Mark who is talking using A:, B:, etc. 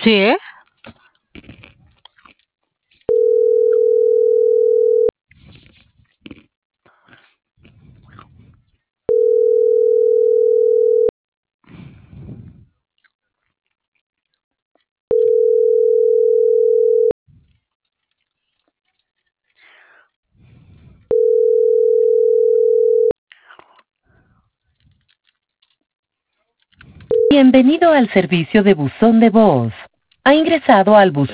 A: Sí.
B: Bienvenido al servicio de buzón de voz. Ha ingresado al buzón